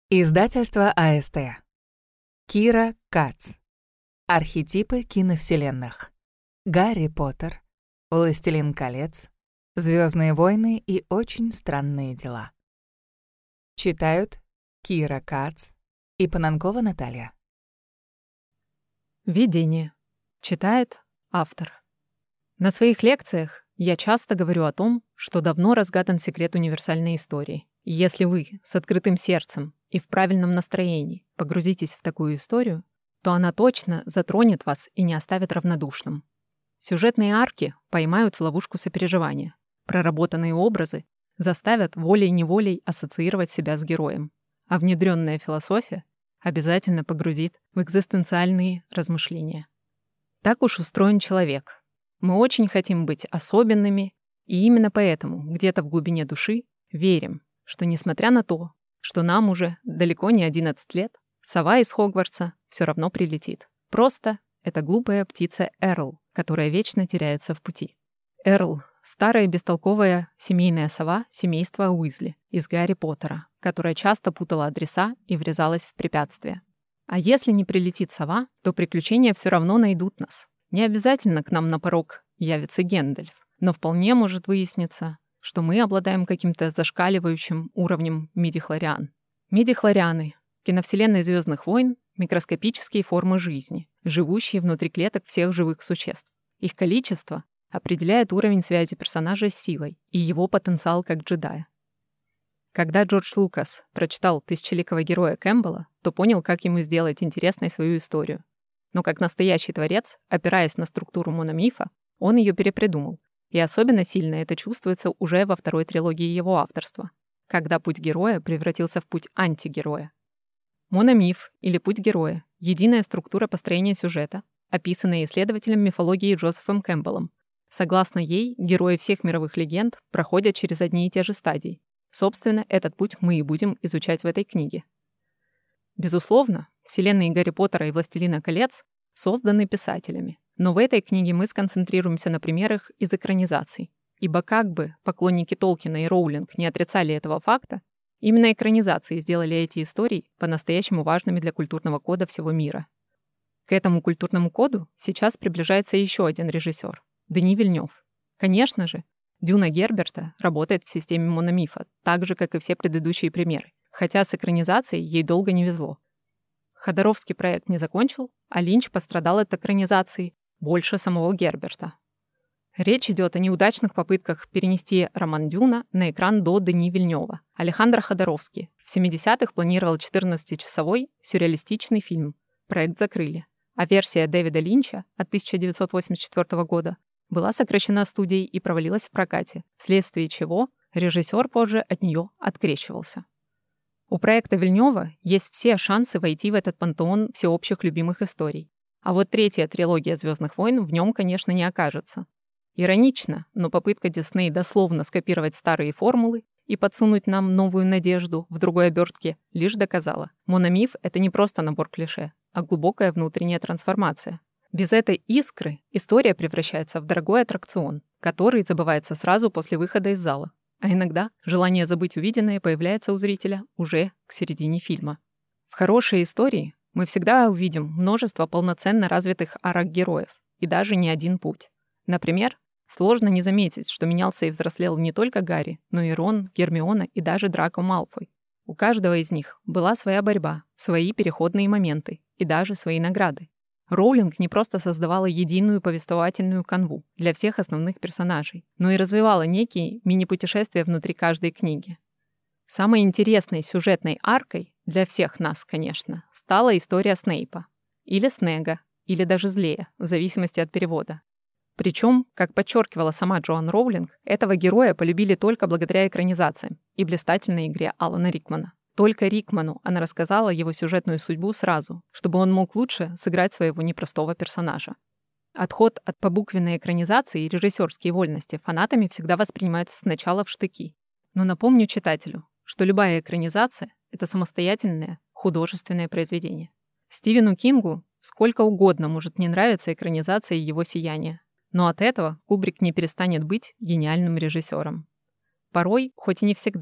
Издательство АСТ. Кира Кац. Архетипы киновселенных. Гарри Поттер, Властелин колец, Звездные войны и очень странные дела. Читают Кира Кац и Пананкова Наталья. Введение. Читает автор. На своих лекциях я часто говорю о том, что давно разгадан секрет универсальной истории. И если вы с открытым сердцем и в правильном настроении погрузитесь в такую историю, то она точно затронет вас и не оставит равнодушным. Сюжетные арки поймают в ловушку сопереживания. Проработанные образы заставят волей-неволей ассоциировать себя с героем. А внедренная философия обязательно погрузит в экзистенциальные размышления. Так уж устроен человек. Мы очень хотим быть особенными, и именно поэтому где-то в глубине души верим, что несмотря на то, что нам уже далеко не 11 лет, сова из Хогвартса все равно прилетит. Просто это глупая птица Эрл, которая вечно теряется в пути. Эрл — старая бестолковая семейная сова семейства Уизли из Гарри Поттера, которая часто путала адреса и врезалась в препятствия. А если не прилетит сова, то приключения все равно найдут нас. Не обязательно к нам на порог явится Гэндальф, но вполне может выясниться, что мы обладаем каким-то зашкаливающим уровнем мидихлориан. Мидихлорианы — киновселенной «Звездных войн» микроскопические формы жизни, живущие внутри клеток всех живых существ. Их количество определяет уровень связи персонажа с силой и его потенциал как джедая. Когда Джордж Лукас прочитал «Тысячеликого героя» Кэмпбелла, то понял, как ему сделать интересной свою историю. Но как настоящий творец, опираясь на структуру мономифа, он ее перепридумал. И особенно сильно это чувствуется уже во второй трилогии его авторства, когда путь героя превратился в путь антигероя. Мономиф или путь героя — единая структура построения сюжета, описанная исследователем мифологии Джозефом Кэмпбеллом. Согласно ей, герои всех мировых легенд проходят через одни и те же стадии. Собственно, этот путь мы и будем изучать в этой книге. Безусловно, вселенные Гарри Поттера и Властелина колец созданы писателями. Но в этой книге мы сконцентрируемся на примерах из экранизаций. Ибо как бы поклонники Толкина и Роулинг не отрицали этого факта, именно экранизации сделали эти истории по-настоящему важными для культурного кода всего мира. К этому культурному коду сейчас приближается еще один режиссер — Дени Вильнёв. Конечно же, «Дюна» Герберта работает в системе мономифа, так же, как и все предыдущие примеры, хотя с экранизацией ей долго не везло. Ходоровский проект не закончил, а Линч пострадал от экранизации больше самого Герберта. Речь идет о неудачных попытках перенести роман «Дюна» на экран до Дени Вильнёва. Алехандро Ходоровский в 70-х планировал 14-часовой сюрреалистичный фильм. Проект закрыли. А версия Дэвида Линча от 1984 года была сокращена студией и провалилась в прокате, вследствие чего режиссер позже от нее открещивался. У проекта Вильнёва есть все шансы войти в этот пантеон всеобщих любимых историй. А вот третья трилогия «Звездных войн» в нем, конечно, не окажется. Иронично, но попытка Дисней дословно скопировать старые формулы и подсунуть нам новую надежду в другой обертке лишь доказала. Мономиф — это не просто набор клише, а глубокая внутренняя трансформация. Без этой искры история превращается в дорогой аттракцион, который забывается сразу после выхода из зала. А иногда желание забыть увиденное появляется у зрителя уже к середине фильма. В хорошей истории мы всегда увидим множество полноценно развитых арок героев и даже не один путь. Например, сложно не заметить, что менялся и взрослел не только Гарри, но и Рон, Гермиона и даже Драко Малфой. У каждого из них была своя борьба, свои переходные моменты и даже свои награды. Роулинг не просто создавала единую повествовательную канву для всех основных персонажей, но и развивала некие мини-путешествия внутри каждой книги. Самой интересной сюжетной аркой для всех нас, конечно, стала история Снейпа. Или Снега, или даже Злея, в зависимости от перевода. Причем, как подчеркивала сама Джоан Роулинг, этого героя полюбили только благодаря экранизациям и блистательной игре Алана Рикмана. Только Рикману она рассказала его сюжетную судьбу сразу, чтобы он мог лучше сыграть своего непростого персонажа. Отход от побуквенной экранизации и режиссерские вольности фанатами всегда воспринимаются сначала в штыки. Но напомню читателю, что любая экранизация — это самостоятельное художественное произведение. Стивену Кингу сколько угодно может не нравиться экранизация его «Сияния», но от этого Кубрик не перестанет быть гениальным режиссером. Порой, хоть и не всегда,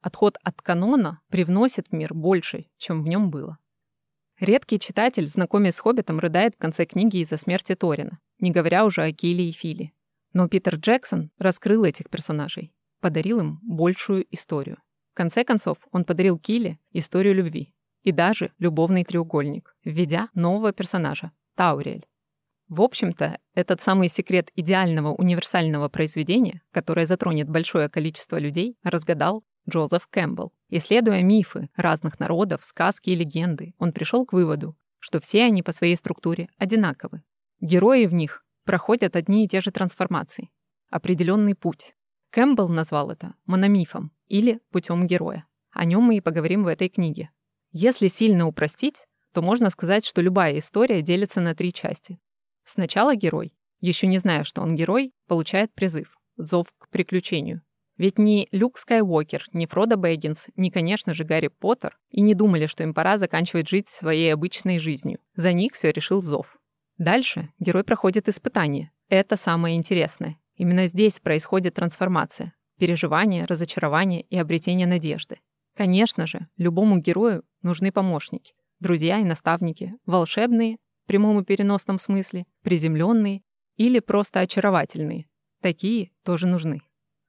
Отход от канона привносит в мир больше, чем в нем было. Редкий читатель, знакомясь с «Хоббитом», рыдает в конце книги из-за смерти Торина, не говоря уже о Киле и Филе. Но Питер Джексон раскрыл этих персонажей, подарил им большую историю. В конце концов, он подарил Киле историю любви и даже любовный треугольник, введя нового персонажа — Тауриэль. В общем-то, этот самый секрет идеального универсального произведения, которое затронет большое количество людей, разгадал Джозеф Кэмпбелл. Исследуя мифы разных народов, сказки и легенды, он пришел к выводу, что все они по своей структуре одинаковы. Герои в них проходят одни и те же трансформации. Определенный путь. Кэмпбелл назвал это мономифом или путем героя. О нем мы и поговорим в этой книге. Если сильно упростить, то можно сказать, что любая история делится на 3 части. Сначала герой, еще не зная, что он герой, получает призыв, зов к приключению. Ведь ни Люк Скайуокер, ни Фродо Бэггинс, ни, конечно же, Гарри Поттер и не думали, что им пора заканчивать жить своей обычной жизнью. За них все решил зов. Дальше герой проходит испытание. Это самое интересное. Именно здесь происходит трансформация, переживание, разочарование и обретение надежды. Конечно же, любому герою нужны помощники, друзья и наставники, волшебные, в прямом и переносном смысле, приземленные или просто очаровательные. Такие тоже нужны.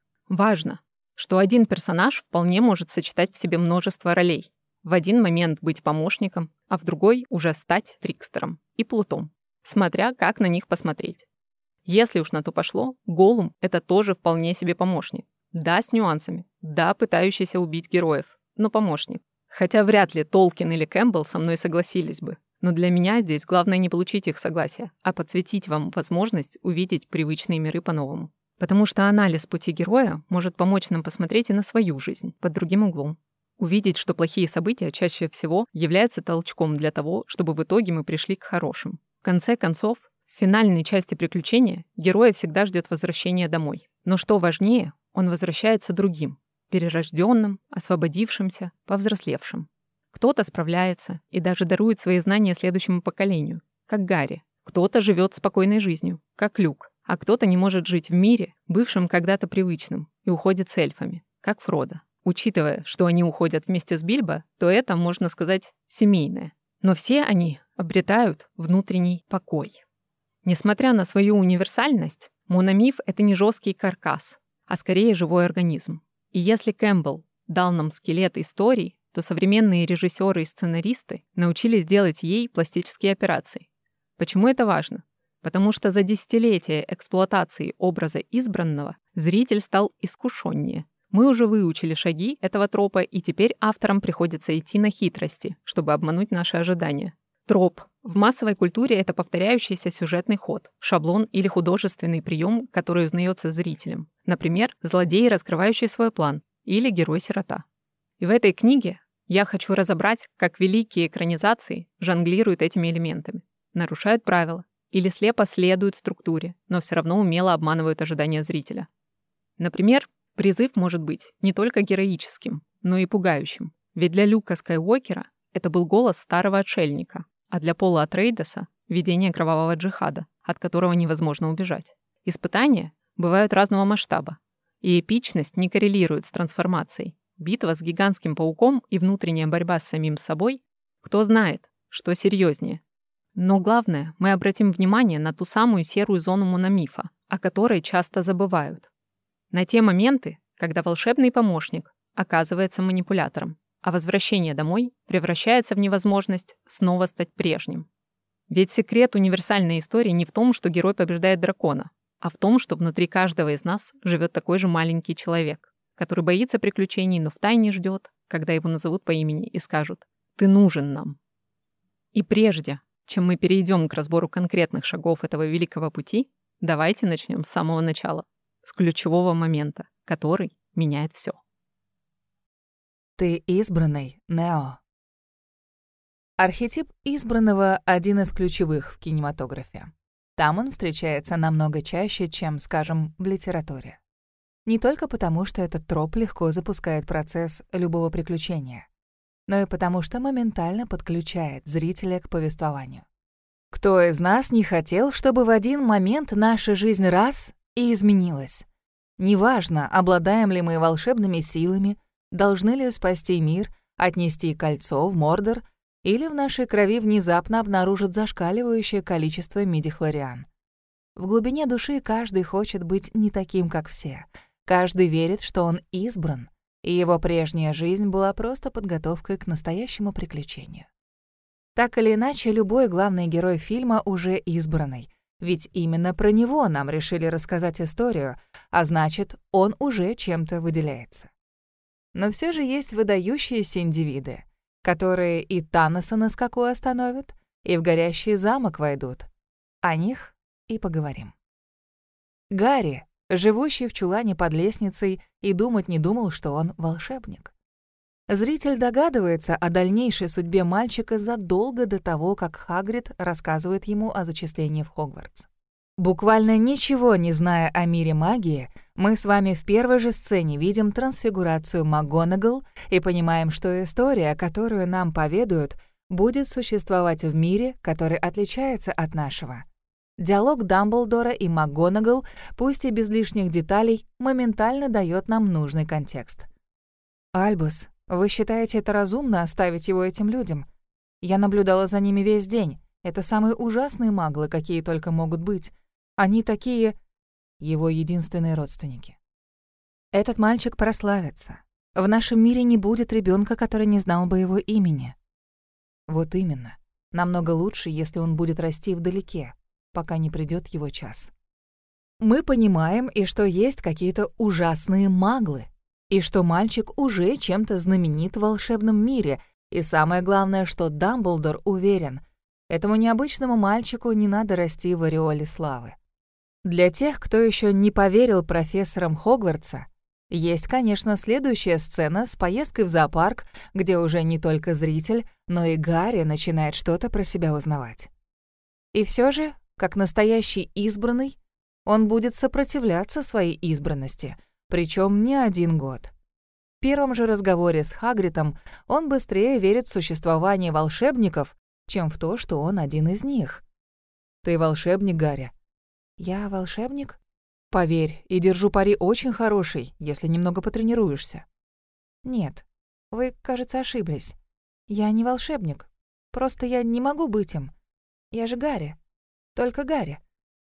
Важно, что один персонаж вполне может сочетать в себе множество ролей. В один момент быть помощником, а в другой уже стать трикстером и плутом, смотря как на них посмотреть. Если уж на то пошло, Голлум — это тоже вполне себе помощник. Да, с нюансами, да, пытающийся убить героев, но помощник. Хотя вряд ли Толкин или Кэмпбелл со мной согласились бы. Но для меня здесь главное не получить их согласия, а подсветить вам возможность увидеть привычные миры по-новому. Потому что анализ пути героя может помочь нам посмотреть и на свою жизнь под другим углом. Увидеть, что плохие события чаще всего являются толчком для того, чтобы в итоге мы пришли к хорошим. В конце концов, в финальной части приключения героя всегда ждет возвращение домой. Но что важнее, он возвращается другим, перерожденным, освободившимся, повзрослевшим. Кто-то справляется и даже дарует свои знания следующему поколению, как Гарри. Кто-то живет спокойной жизнью, как Люк. А кто-то не может жить в мире, бывшем когда-то привычным, и уходит с эльфами, как Фродо. Учитывая, что они уходят вместе с Бильбо, то это, можно сказать, семейное. Но все они обретают внутренний покой. Несмотря на свою универсальность, мономиф — это не жесткий каркас, а скорее живой организм. И если Кэмпбелл дал нам скелет истории, то современные режиссеры и сценаристы научились делать ей пластические операции. Почему это важно? Потому что за десятилетия эксплуатации образа избранного зритель стал искушеннее. Мы уже выучили шаги этого тропа, и теперь авторам приходится идти на хитрости, чтобы обмануть наши ожидания. Троп. В массовой культуре это повторяющийся сюжетный ход, шаблон или художественный прием, который узнается зрителем. Например, злодей, раскрывающий свой план, или герой-сирота. И в этой книге я хочу разобрать, как великие экранизации жонглируют этими элементами, нарушают правила, или слепо следуют структуре, но все равно умело обманывают ожидания зрителя. Например, призыв может быть не только героическим, но и пугающим. Ведь для Люка Скайуокера это был голос старого отшельника, а для Пола Атрейдеса — видение кровавого джихада, от которого невозможно убежать. Испытания бывают разного масштаба, и эпичность не коррелирует с трансформацией. Битва с гигантским пауком и внутренняя борьба с самим собой — кто знает, что серьезнее. Но главное, мы обратим внимание на ту самую серую зону мономифа, о которой часто забывают. На те моменты, когда волшебный помощник оказывается манипулятором, а возвращение домой превращается в невозможность снова стать прежним. Ведь секрет универсальной истории не в том, что герой побеждает дракона, а в том, что внутри каждого из нас живет такой же маленький человек, который боится приключений, но втайне ждет, когда его назовут по имени и скажут «Ты нужен нам». И прежде чем мы перейдем к разбору конкретных шагов этого великого пути, давайте начнем с самого начала, с ключевого момента, который меняет все. Ты избранный, Нео. Архетип избранного — один из ключевых в кинематографе. Там он встречается намного чаще, чем, скажем, в литературе. Не только потому, что этот троп легко запускает процесс любого приключения, но и потому, что моментально подключает зрителя к повествованию. Кто из нас не хотел, чтобы в один момент наша жизнь раз и изменилась? Неважно, обладаем ли мы волшебными силами, Должны ли спасти мир, отнести кольцо в Мордор, или в нашей крови внезапно обнаружат зашкаливающее количество мидихлориан? В глубине души каждый хочет быть не таким, как все. Каждый верит, что он избран, и его прежняя жизнь была просто подготовкой к настоящему приключению. Так или иначе, любой главный герой фильма уже избранный, ведь именно про него нам решили рассказать историю, а значит, он уже чем-то выделяется. Но все же есть выдающиеся индивиды, которые и Таноса на скаку остановят, и в горящий замок войдут. О них и поговорим. Гарри, живущий в чулане под лестницей, и думать не думал, что он волшебник. Зритель догадывается о дальнейшей судьбе мальчика задолго до того, как Хагрид рассказывает ему о зачислении в Хогвартс. Буквально ничего не зная о мире магии, мы с вами в первой же сцене видим трансфигурацию МакГонагал и понимаем, что история, которую нам поведают, будет существовать в мире, который отличается от нашего. Диалог Дамблдора и МакГонагал, пусть и без лишних деталей, моментально дает нам нужный контекст. «Альбус, вы считаете это разумно оставить его этим людям? Я наблюдала за ними весь день. Это самые ужасные маглы, какие только могут быть. Они такие...» Его единственные родственники. Этот мальчик прославится. В нашем мире не будет ребенка, который не знал бы его имени. Вот именно. Намного лучше, если он будет расти вдалеке, пока не придет его час. Мы понимаем, и что есть какие-то ужасные маглы, и что мальчик уже чем-то знаменит в волшебном мире, и самое главное, что Дамблдор уверен, этому необычному мальчику не надо расти в ореоле славы. Для тех, кто еще не поверил профессорам Хогвартса, есть, конечно, следующая сцена с поездкой в зоопарк, где уже не только зритель, но и Гарри начинает что-то про себя узнавать. И все же, как настоящий избранный, он будет сопротивляться своей избранности, причем не 1 год. В первом же разговоре с Хагридом он быстрее верит в существование волшебников, чем в то, что он один из них. «Ты волшебник, Гарри?» «Я волшебник?» «Поверь, и держу пари очень хороший, если немного потренируешься». «Нет, вы, кажется, ошиблись. Я не волшебник. Просто я не могу быть им. Я же Гарри. Только Гарри».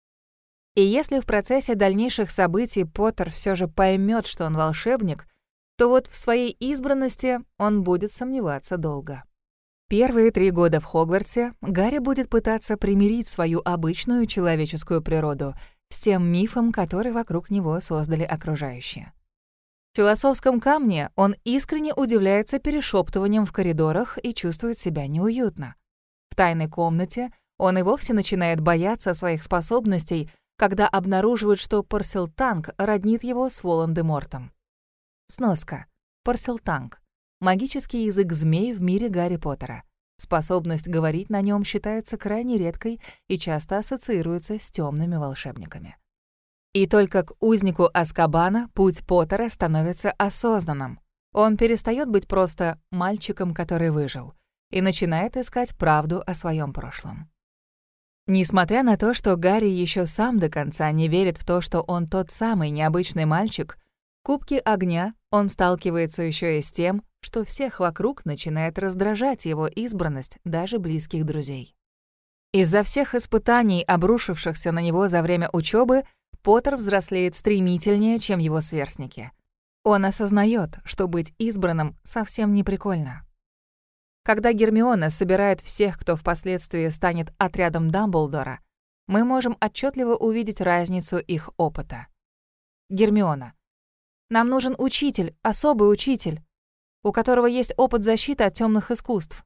И если в процессе дальнейших событий Поттер все же поймет, что он волшебник, то вот в своей избранности он будет сомневаться долго. Первые 3 года в Хогвартсе Гарри будет пытаться примирить свою обычную человеческую природу с тем мифом, который вокруг него создали окружающие. В философском камне он искренне удивляется перешептыванием в коридорах и чувствует себя неуютно. В тайной комнате он и вовсе начинает бояться своих способностей, когда обнаруживает, что Парселтанг роднит его с Волан-де-Мортом. Сноска. Парселтанг. Магический язык змей в мире Гарри Поттера. Способность говорить на нем считается крайне редкой и часто ассоциируется с темными волшебниками. И только к узнику Азкабана путь Поттера становится осознанным. Он перестает быть просто мальчиком, который выжил, и начинает искать правду о своем прошлом. Несмотря на то, что Гарри еще сам до конца не верит в то, что он тот самый необычный мальчик, в Кубке огня он сталкивается еще и с тем, что всех вокруг начинает раздражать его избранность даже близких друзей. Из-за всех испытаний, обрушившихся на него за время учебы, Поттер взрослеет стремительнее, чем его сверстники. Он осознает, что быть избранным совсем не прикольно. Когда Гермиона собирает всех, кто впоследствии станет отрядом Дамблдора, мы можем отчетливо увидеть разницу их опыта. Гермиона. Нам нужен учитель, особый учитель, у которого есть опыт защиты от темных искусств.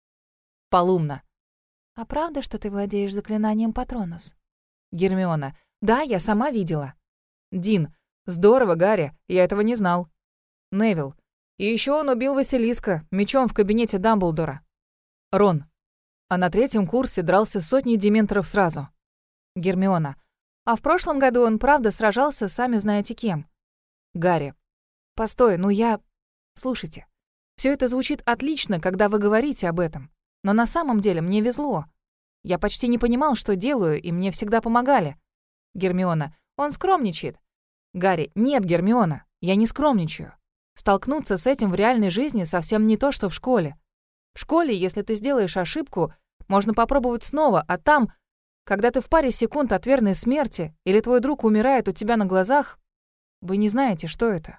Полумна. А правда, что ты владеешь заклинанием Патронус? Гермиона. Да, я сама видела. Дин. Здорово, Гарри, я этого не знал. Невилл. И еще он убил Василиска мечом в кабинете Дамблдора. Рон. А на 3-м курсе дрался с сотней дементоров сразу. Гермиона. А в прошлом году он правда сражался с сами знаете кем. Гарри. Постой, Слушайте, все это звучит отлично, когда вы говорите об этом. Но на самом деле мне везло. Я почти не понимал, что делаю, и мне всегда помогали. Гермиона. Он скромничает. Гарри. Нет, Гермиона, я не скромничаю. Столкнуться с этим в реальной жизни совсем не то, что в школе. В школе, если ты сделаешь ошибку, можно попробовать снова, а там, когда ты в паре секунд от верной смерти или твой друг умирает у тебя на глазах, вы не знаете, что это.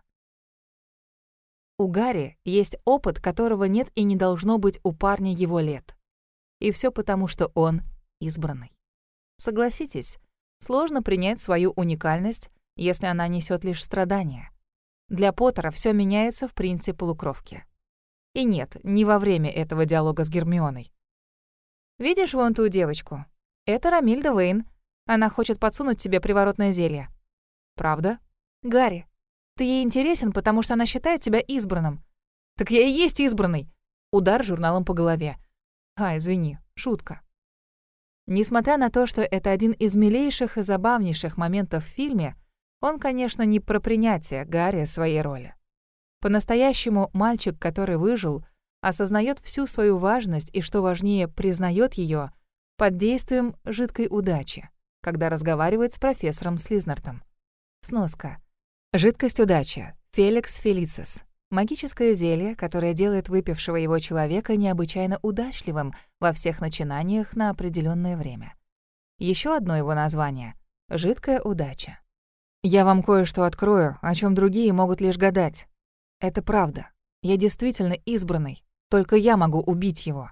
У Гарри есть опыт, которого нет и не должно быть у парня его лет. И все потому, что он избранный. Согласитесь, сложно принять свою уникальность, если она несет лишь страдания. Для Поттера все меняется в принципе полукровки. И нет, не во время этого диалога с Гермионой. «Видишь вон ту девочку? Это Ромильда Вейн. Она хочет подсунуть тебе приворотное зелье». «Правда?» «Гарри, ты ей интересен, потому что она считает тебя избранным». «Так я и есть избранный». Удар журналом по голове. Извини, шутка. Несмотря на то, что это один из милейших и забавнейших моментов в фильме, он, конечно, не про принятие Гарри своей роли. По-настоящему мальчик, который выжил, осознает всю свою важность и, что важнее, признает ее под действием жидкой удачи, когда разговаривает с профессором Слизнартом. Сноска. Жидкость удачи. Феликс Фелицис. Магическое зелье, которое делает выпившего его человека необычайно удачливым во всех начинаниях на определенное время. Еще одно его название — жидкая удача. Я вам кое-что открою, о чем другие могут лишь гадать. Это правда. Я действительно избранный. Только я могу убить его.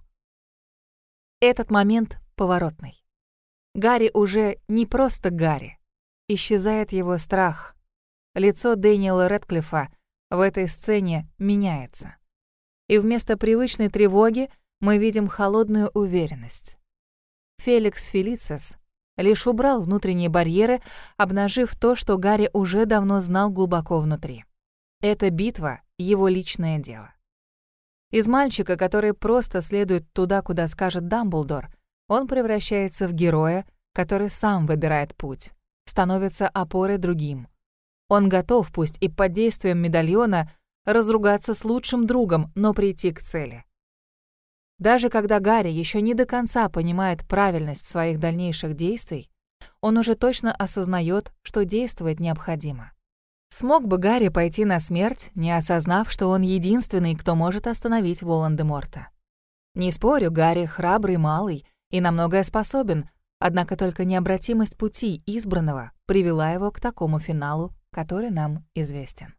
Этот момент поворотный. Гарри уже не просто Гарри. Исчезает его страх. Лицо Дэниела Рэдклиффа в этой сцене меняется. И вместо привычной тревоги мы видим холодную уверенность. Феликс Фелицис лишь убрал внутренние барьеры, обнажив то, что Гарри уже давно знал глубоко внутри. Эта битва — его личное дело. Из мальчика, который просто следует туда, куда скажет Дамблдор, он превращается в героя, который сам выбирает путь, становится опорой другим. Он готов, пусть и под действием медальона, разругаться с лучшим другом, но прийти к цели. Даже когда Гарри еще не до конца понимает правильность своих дальнейших действий, он уже точно осознает, что действовать необходимо. Смог бы Гарри пойти на смерть, не осознав, что он единственный, кто может остановить Волан-де-Морта? Не спорю, Гарри храбрый малый и на многое способен, однако только необратимость пути избранного привела его к такому финалу, который нам известен.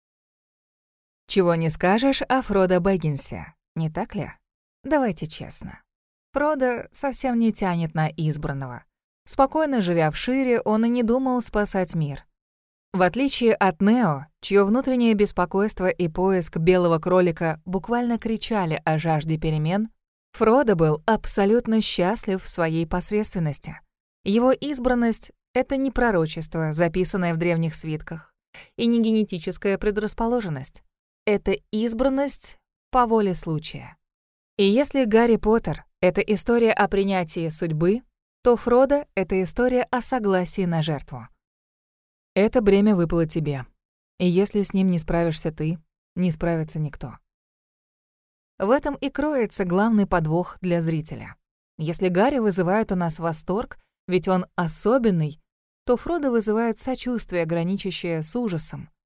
Чего не скажешь о Фродо Бэггинсе, не так ли? Давайте честно. Фродо совсем не тянет на избранного. Спокойно живя в Шире, он и не думал спасать мир. В отличие от Нео, чье внутреннее беспокойство и поиск белого кролика буквально кричали о жажде перемен, Фродо был абсолютно счастлив в своей посредственности. Его избранность — это не пророчество, записанное в древних свитках, и не генетическая предрасположенность. Это избранность по воле случая. И если Гарри Поттер — это история о принятии судьбы, то Фродо — это история о согласии на жертву. Это бремя выпало тебе, и если с ним не справишься ты, не справится никто. В этом и кроется главный подвох для зрителя. Если Гарри вызывает у нас восторг, ведь он особенный, то Фродо вызывает сочувствие, граничащее с ужасом.